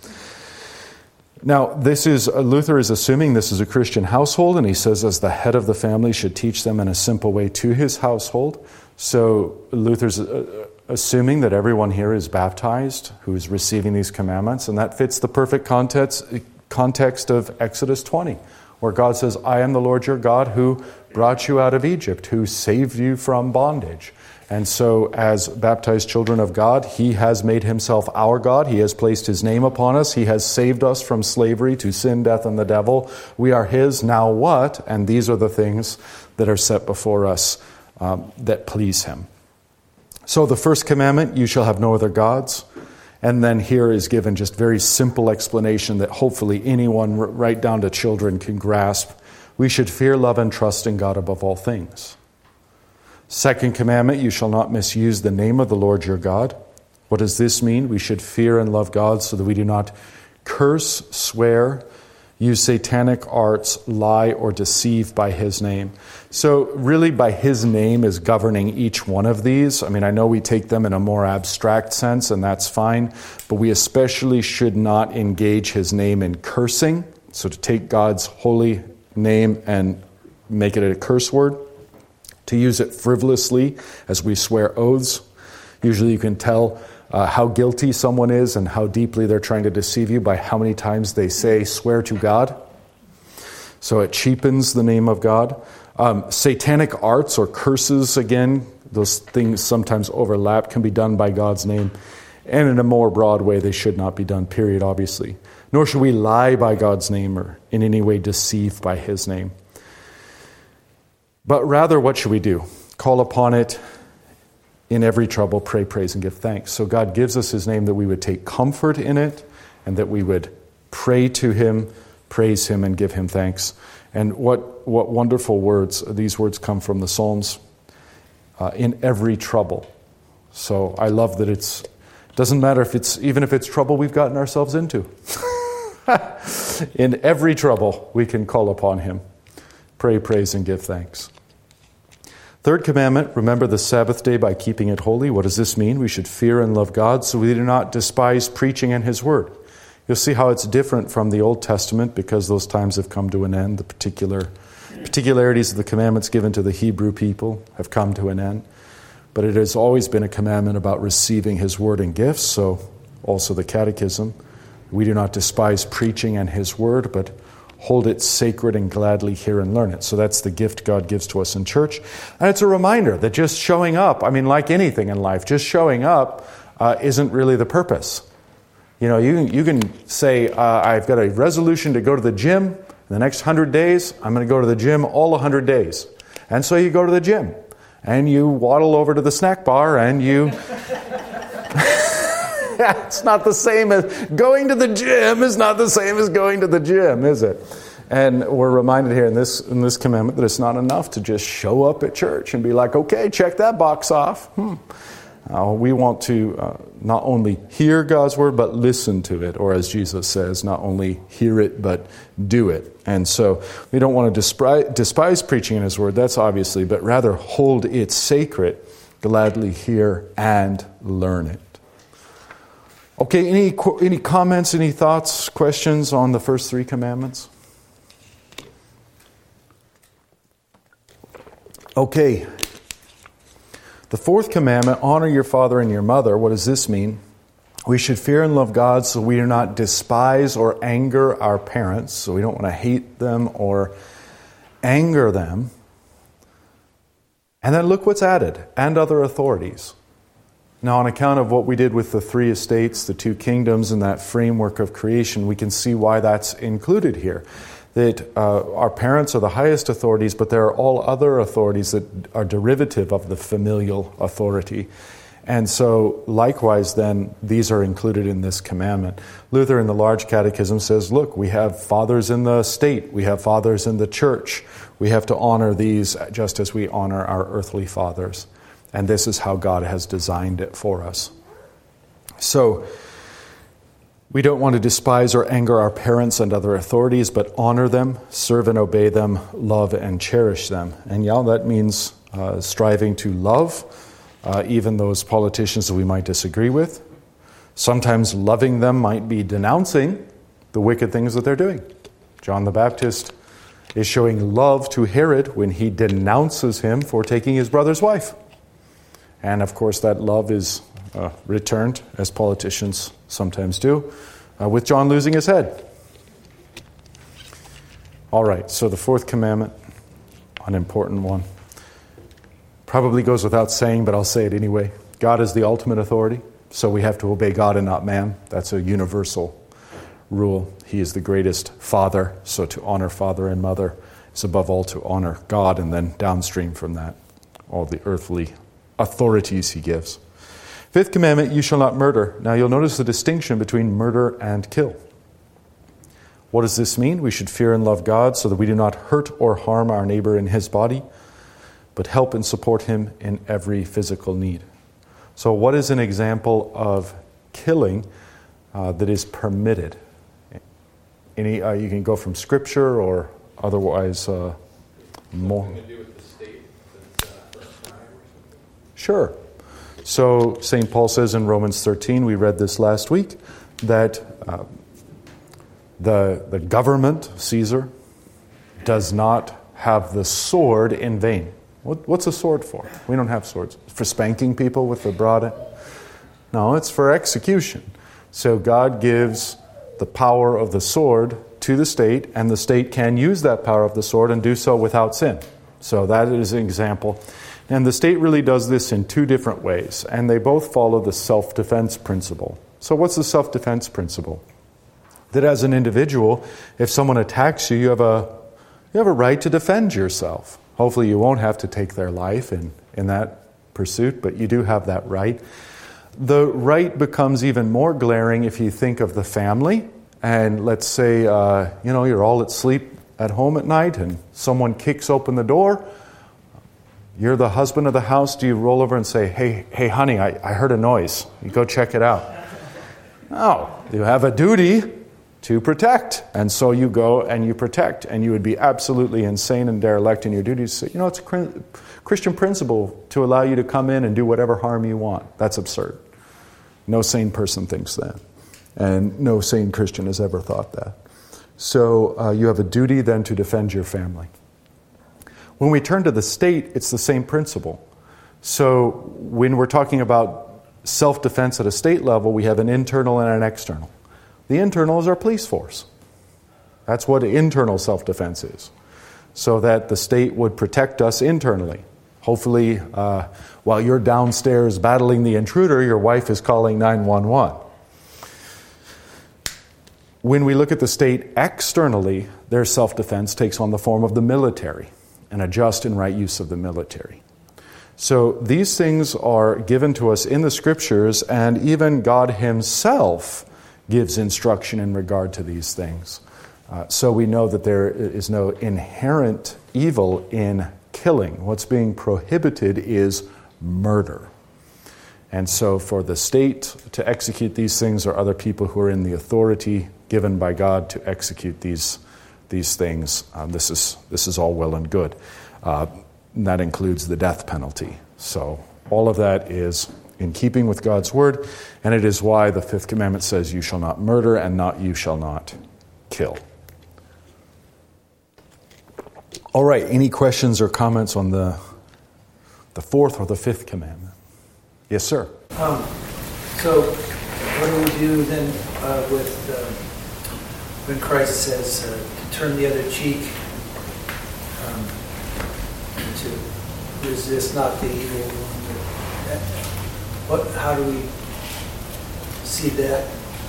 Now, Luther is assuming this is a Christian household, and he says as the head of the family should teach them in a simple way to his household. So Luther's assuming that everyone here is baptized who is receiving these commandments, and that fits the perfect context of Exodus 20, where God says, I am the Lord your God who brought you out of Egypt, who saved you from bondage. And so as baptized children of God, he has made himself our God. He has placed his name upon us. He has saved us from slavery to sin, death, and the devil. We are his. Now what? And these are the things that are set before us that please him. So the first commandment, you shall have no other gods. And then here is given just very simple explanation that hopefully anyone, right down to children, can grasp. We should fear, love, and trust in God above all things. Second commandment, you shall not misuse the name of the Lord your God. What does this mean? We should fear and love God so that we do not curse, swear, use satanic arts, lie, or deceive by his name. So really by his name is governing each one of these. I mean, I know we take them in a more abstract sense, and that's fine, but we especially should not engage his name in cursing. So to take God's holy name and make it a curse word. To use it frivolously as we swear oaths. Usually you can tell how guilty someone is and how deeply they're trying to deceive you by how many times they say, swear to God. So it cheapens the name of God. Satanic arts or curses, again, those things sometimes overlap, can be done by God's name. And in a more broad way, they should not be done, period, obviously. Nor should we lie by God's name or in any way deceive by his name. But rather, what should we do? Call upon it in every trouble, pray, praise, and give thanks. So God gives us his name that we would take comfort in it and that we would pray to him, praise him, and give him thanks. And what wonderful words. These words come from the Psalms. In every trouble. So I love that it doesn't matter even if it's trouble we've gotten ourselves into. In every trouble, we can call upon him. Pray, praise, and give thanks. Third commandment, remember the Sabbath day by keeping it holy. What does this mean? We should fear and love God so we do not despise preaching and his word. You'll see how it's different from the Old Testament because those times have come to an end. The particularities of the commandments given to the Hebrew people have come to an end. But it has always been a commandment about receiving his word and gifts, so also the catechism. We do not despise preaching and his word, but hold it sacred and gladly hear and learn it. So that's the gift God gives to us in church. And it's a reminder that just showing up, I mean, like anything in life, just showing up isn't really the purpose. You know, you can say, I've got a resolution to go to the gym in the next 100 days. I'm going to go to the gym all 100 days. And so you go to the gym and you waddle over to the snack bar and you... It's not the same as going to the gym is not the same as going to the gym, is it? And we're reminded here in this commandment that it's not enough to just show up at church and be like, okay, check that box off. We want to not only hear God's word, but listen to it. Or as Jesus says, not only hear it, but do it. And so we don't want to despise preaching in his word, that's obviously, but rather hold it sacred, gladly hear and learn it. Okay, any comments, any thoughts, questions on the first 3 commandments? Okay. The 4th commandment, honor your father and your mother. What does this mean? We should fear and love God so we do not despise or anger our parents. So we don't want to hate them or anger them. And then look what's added, and other authorities. Now, on account of what we did with the 3 estates, the 2 kingdoms, and that framework of creation, we can see why that's included here. That our parents are the highest authorities, but there are all other authorities that are derivative of the familial authority. And so, likewise, then, these are included in this commandment. Luther in the Large Catechism says, look, we have fathers in the state, we have fathers in the church. We have to honor these just as we honor our earthly fathers. And this is how God has designed it for us. So, we don't want to despise or anger our parents and other authorities, but honor them, serve and obey them, love and cherish them. And that means striving to love even those politicians that we might disagree with. Sometimes loving them might be denouncing the wicked things that they're doing. John the Baptist is showing love to Herod when he denounces him for taking his brother's wife. And of course that love is returned, as politicians sometimes do, with John losing his head. All right, so the 4th commandment, an important one. Probably goes without saying, but I'll say it anyway. God is the ultimate authority, so we have to obey God and not man. That's a universal rule. He is the greatest father, so to honor father and mother is above all to honor God, and then downstream from that, all the earthly authorities he gives. 5th commandment, you shall not murder. Now you'll notice the distinction between murder and kill. What does this mean? We should fear and love God so that we do not hurt or harm our neighbor in his body, but help and support him in every physical need. So what is an example of killing that is permitted? You can go from Scripture or otherwise more. Something to do with the state that's crime or something? Sure. So St. Paul says in Romans 13, we read this last week, that the government, Caesar, does not have the sword in vain. What's a sword for? We don't have swords. For spanking people with the broad end? No, it's for execution. So God gives the power of the sword to the state, and the state can use that power of the sword and do so without sin. So that is an example. And the state really does this in 2 different ways, and they both follow the self-defense principle. So what's the self-defense principle? That as an individual, if someone attacks you, you have a right to defend yourself. Hopefully you won't have to take their life in that pursuit, but you do have that right. The right becomes even more glaring if you think of the family, and let's say you're all asleep at home at night and someone kicks open the door. You're the husband of the house. Do you roll over and say, hey honey, I heard a noise. You go check it out. No, you have a duty to protect. And so you go and you protect. And you would be absolutely insane and derelict in your duty to say, it's a Christian principle to allow you to come in and do whatever harm you want. That's absurd. No sane person thinks that. And no sane Christian has ever thought that. So you have a duty then to defend your family. When we turn to the state, it's the same principle. So when we're talking about self-defense at a state level, we have an internal and an external. The internal is our police force. That's what internal self-defense is. So that the state would protect us internally. Hopefully, while you're downstairs battling the intruder, your wife is calling 911. When we look at the state externally, their self-defense takes on the form of the military and a just and right use of the military. So these things are given to us in the Scriptures, and even God Himself gives instruction in regard to these things. So we know that there is no inherent evil in killing. What's being prohibited is murder. And so for the state to execute these things or other people who are in the authority given by God to execute these things, this is all well and good. And that includes the death penalty. So all of that is in keeping with God's word, and it is why the fifth commandment says, you shall not murder, and not you shall not kill. All right, any questions or comments on the fourth or the fifth commandment? Yes, sir. So what do we do then with when Christ says to turn the other cheek, to resist not the evil one? How do we see that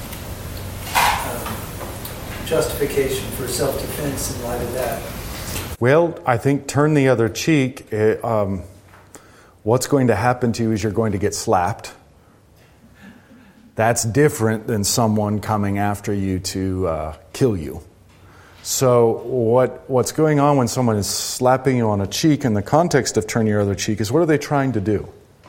justification for self-defense in light of that? Well, I think turn the other cheek, what's going to happen to you is you're going to get slapped. That's different than someone coming after you to kill you. So what's going on when someone is slapping you on a cheek in the context of turn your other cheek is, what are they trying to do?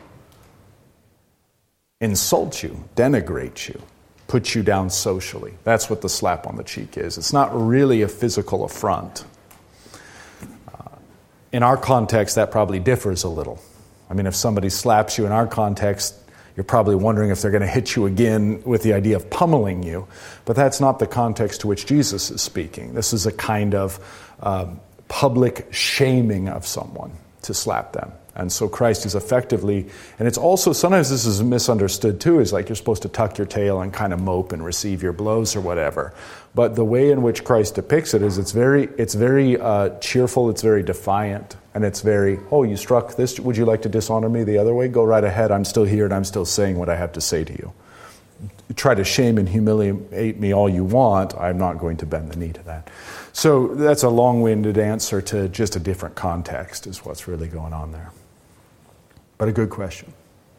Insult you, denigrate you, put you down socially. That's what the slap on the cheek is. It's not really a physical affront. In our context, that probably differs a little. I mean, if somebody slaps you in our context, you're probably wondering if they're going to hit you again with the idea of pummeling you. But that's not the context to which Jesus is speaking. This is a kind of public shaming of someone to slap them. And so Christ is effectively, and it's also, sometimes this is misunderstood too, is like you're supposed to tuck your tail and kind of mope and receive your blows or whatever. But the way in which Christ depicts it is it's very cheerful, it's very defiant, and it's very, oh, you struck this, would you like to dishonor me the other way? Go right ahead, I'm still here and I'm still saying what I have to say to you. Try to shame and humiliate me all you want, I'm not going to bend the knee to that. So that's a long-winded answer to just a different context is what's really going on there. But a good question.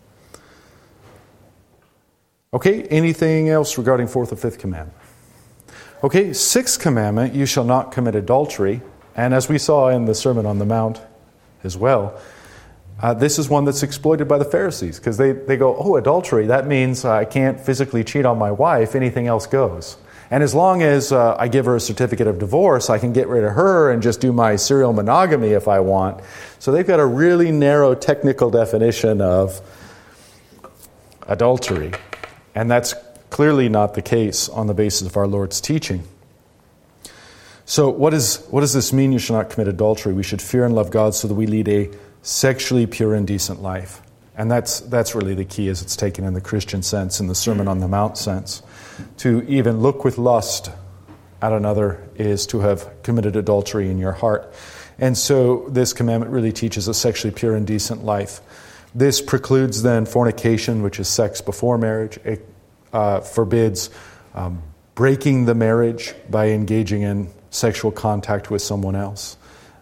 Okay, anything else regarding fourth or fifth commandment? Okay, sixth commandment, you shall not commit adultery. And as we saw in the Sermon on the Mount as well, this is one that's exploited by the Pharisees because they go, oh, adultery, that means I can't physically cheat on my wife, anything else goes. And as long as I give her a certificate of divorce, I can get rid of her and just do my serial monogamy if I want. So they've got a really narrow technical definition of adultery. And that's clearly not the case on the basis of our Lord's teaching. So what does this mean, you shall not commit adultery? We should fear and love God so that we lead a sexually pure and decent life. And that's really the key as it's taken in the Christian sense, in the Sermon on the Mount sense. To even look with lust at another is to have committed adultery in your heart. And so this commandment really teaches a sexually pure and decent life. This precludes then fornication, which is sex before marriage. It forbids breaking the marriage by engaging in sexual contact with someone else.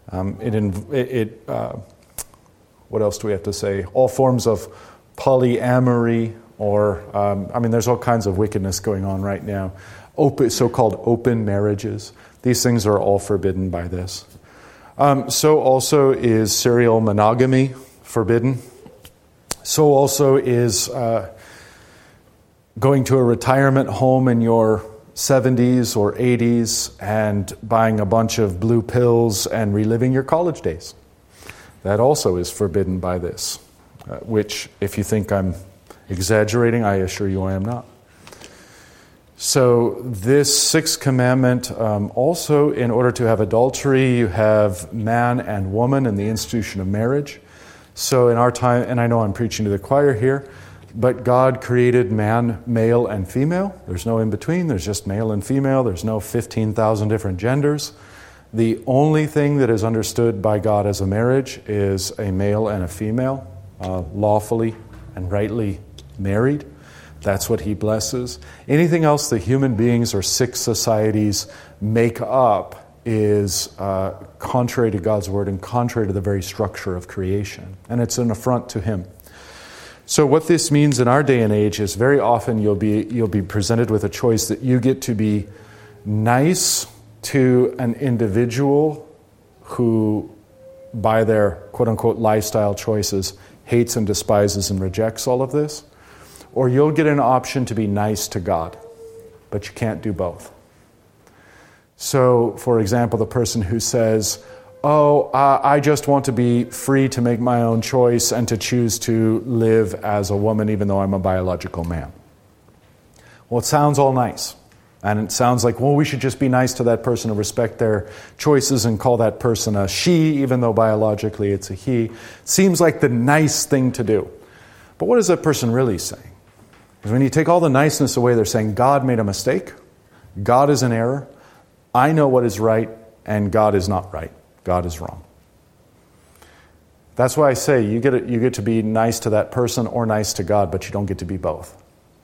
What else do we have to say? All forms of polyamory, or, there's all kinds of wickedness going on right now. So-called open marriages. These things are all forbidden by this. So also is serial monogamy forbidden. So also is going to a retirement home in your 70s or 80s and buying a bunch of blue pills and reliving your college days. That also is forbidden by this, which, if you think I'm exaggerating, I assure you I am not. So this sixth commandment, also in order to have adultery, you have man and woman in the institution of marriage. So in our time, and I know I'm preaching to the choir here, but God created man, male and female. There's no in between, there's just male and female. There's no 15,000 different genders. The only thing that is understood by God as a marriage is a male and a female, lawfully and rightly married. That's what He blesses. Anything else that human beings or sick societies make up is contrary to God's word and contrary to the very structure of creation. And it's an affront to Him. So what this means in our day and age is very often you'll be presented with a choice that you get to be nice to an individual who, by their quote-unquote lifestyle choices, hates and despises and rejects all of this, or you'll get an option to be nice to God, but you can't do both. So, for example, the person who says, I just want to be free to make my own choice and to choose to live as a woman even though I'm a biological man. Well, it sounds all nice. And it sounds like, well, we should just be nice to that person and respect their choices and call that person a she, even though biologically it's a he. It seems like the nice thing to do. But what is that person really saying? Because when you take all the niceness away, they're saying, God made a mistake. God is in error. I know what is right, and God is not right. God is wrong. That's why I say you get to be nice to that person or nice to God, but you don't get to be both.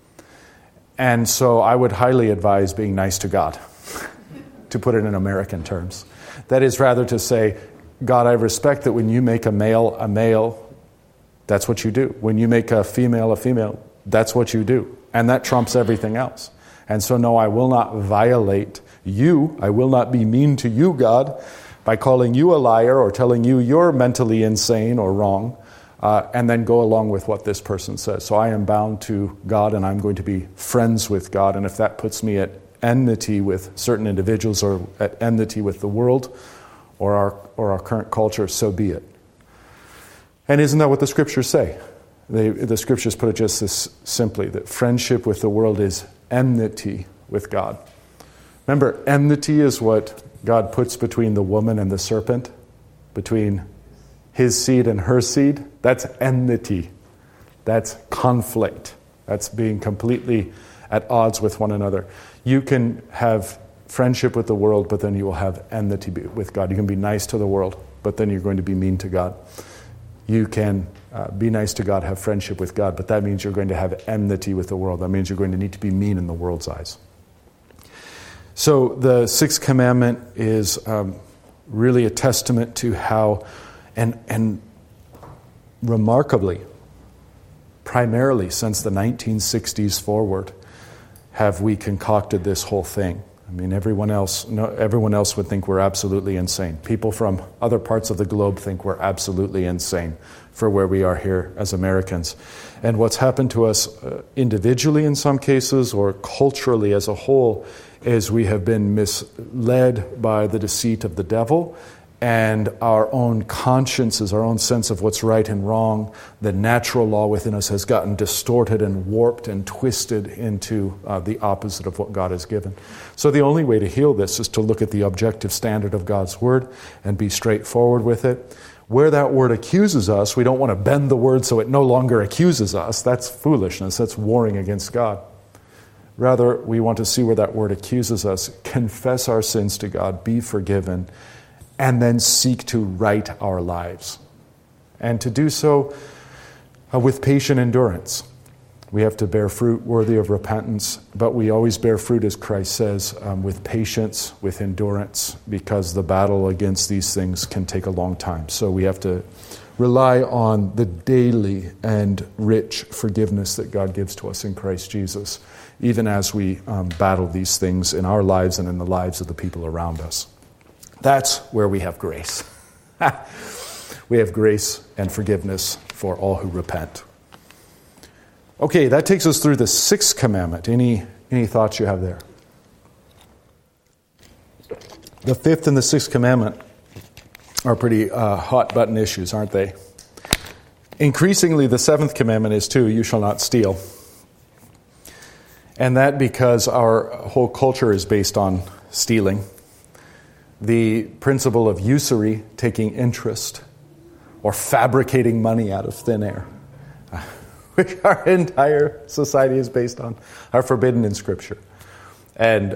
And so I would highly advise being nice to God, to put it in American terms. That is rather to say, God, I respect that when you make a male, that's what you do. When you make a female, that's what you do. And that trumps everything else. And so no, I will not violate you. I will not be mean to you, God, by calling you a liar or telling you you're mentally insane or wrong. And then go along with what this person says. So I am bound to God, and I'm going to be friends with God. And if that puts me at enmity with certain individuals or at enmity with the world or our current culture, so be it. And isn't that what the Scriptures say? The Scriptures put it just this simply, that friendship with the world is enmity with God. Remember, enmity is what God puts between the woman and the serpent, between his seed and her seed. That's enmity. That's conflict. That's being completely at odds with one another. You can have friendship with the world, but then you will have enmity with God. You can be nice to the world, but then you're going to be mean to God. You can be nice to God, have friendship with God, but that means you're going to have enmity with the world. That means you're going to need to be mean in the world's eyes. So the sixth commandment is really a testament to how, and remarkably, primarily since the 1960s forward, have we concocted this whole thing. I mean, everyone else would think we're absolutely insane. People from other parts of the globe think we're absolutely insane for where we are here as Americans. And what's happened to us individually in some cases or culturally as a whole is we have been misled by the deceit of the devil, and our own consciences, our own sense of what's right and wrong, the natural law within us has gotten distorted and warped and twisted into the opposite of what God has given. So the only way to heal this is to look at the objective standard of God's Word and be straightforward with it. Where that Word accuses us, we don't want to bend the Word so it no longer accuses us. That's foolishness. That's warring against God. Rather, we want to see where that Word accuses us, confess our sins to God, be forgiven, and then seek to right our lives. And to do so with patient endurance. We have to bear fruit worthy of repentance, but we always bear fruit, as Christ says, with patience, with endurance, because the battle against these things can take a long time. So we have to rely on the daily and rich forgiveness that God gives to us in Christ Jesus, even as we battle these things in our lives and in the lives of the people around us. That's where we have grace. We have grace and forgiveness for all who repent. Okay, that takes us through the sixth commandment. Any thoughts you have there? The fifth and the sixth commandment are pretty hot button issues, aren't they? Increasingly, the seventh commandment is too, you shall not steal. And that because our whole culture is based on stealing. The principle of usury, taking interest, or fabricating money out of thin air, which our entire society is based on, are forbidden in Scripture, and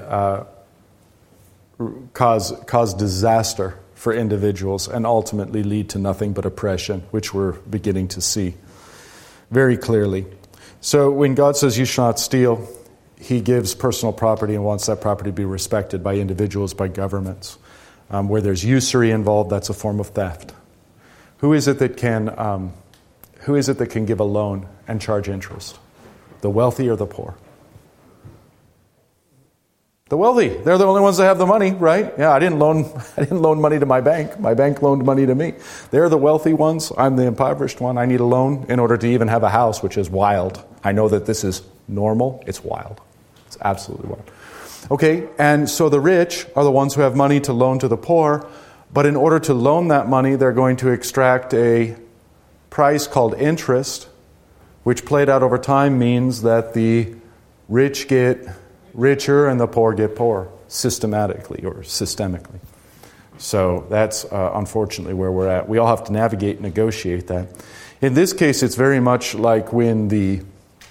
cause disaster for individuals and ultimately lead to nothing but oppression, which we're beginning to see very clearly. So when God says you shall not steal, He gives personal property and wants that property to be respected by individuals, by governments. Where there's usury involved, that's a form of theft. Who is it that can give a loan and charge interest? The wealthy or the poor? The wealthy, they're the only ones that have the money, right? Yeah, I didn't loan money to my bank. My bank loaned money to me. They're the wealthy ones. I'm the impoverished one. I need a loan in order to even have a house, which is wild. I know that this is normal. It's wild. It's absolutely wild. Okay, and so the rich are the ones who have money to loan to the poor, but in order to loan that money, they're going to extract a price called interest, which played out over time means that the rich get richer and the poor get poorer, systematically or systemically. So that's unfortunately where we're at. We all have to navigate and negotiate that. In this case, it's very much like when the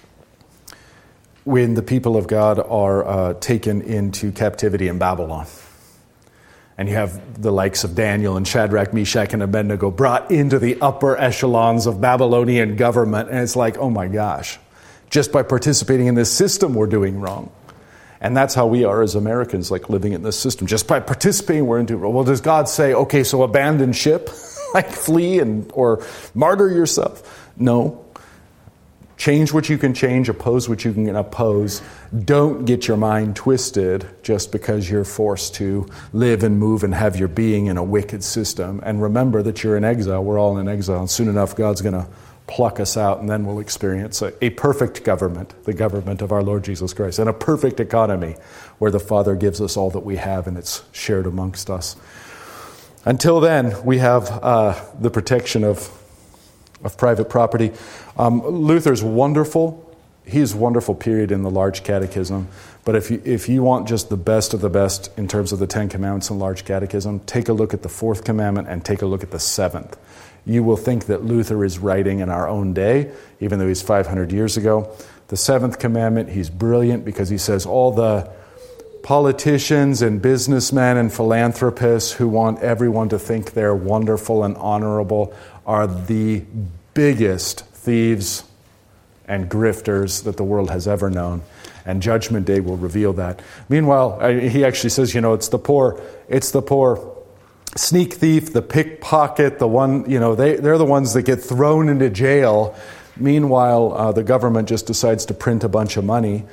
people of God are taken into captivity in Babylon. And you have the likes of Daniel and Shadrach, Meshach, and Abednego brought into the upper echelons of Babylonian government. And it's like, oh my gosh, just by participating in this system, we're doing wrong. And that's how we are as Americans, like living in this system. Just by participating, we're into wrong. Well, does God say, okay, so abandon ship, like flee or martyr yourself? No. Change what you can change, oppose what you can oppose. Don't get your mind twisted just because you're forced to live and move and have your being in a wicked system. And remember that you're in exile. We're all in exile. And soon enough, God's going to pluck us out, and then we'll experience a perfect government, the government of our Lord Jesus Christ, and a perfect economy where the Father gives us all that we have and it's shared amongst us. Until then, we have the protection of private property. Luther's wonderful. He's wonderful, period, in the Large Catechism. But if you want just the best of the best in terms of the Ten Commandments in Large Catechism, take a look at the Fourth Commandment and take a look at the Seventh. You will think that Luther is writing in our own day, even though he's 500 years ago. The Seventh Commandment, he's brilliant because he says all the politicians and businessmen and philanthropists who want everyone to think they're wonderful and honorable are the biggest thieves and grifters that the world has ever known. And Judgment Day will reveal that. Meanwhile, he actually says, it's the poor sneak thief, the pickpocket, the one, they're the ones that get thrown into jail. Meanwhile, the government just decides to print a bunch of money,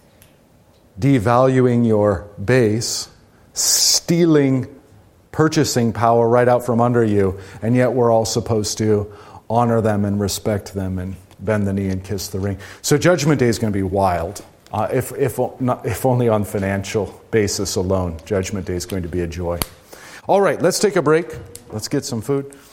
devaluing your base, stealing purchasing power right out from under you, and yet we're all supposed to honor them and respect them and bend the knee and kiss the ring. So Judgment Day is going to be wild. If only on financial basis alone, Judgment Day is going to be a joy. All right, let's take a break. Let's get some food.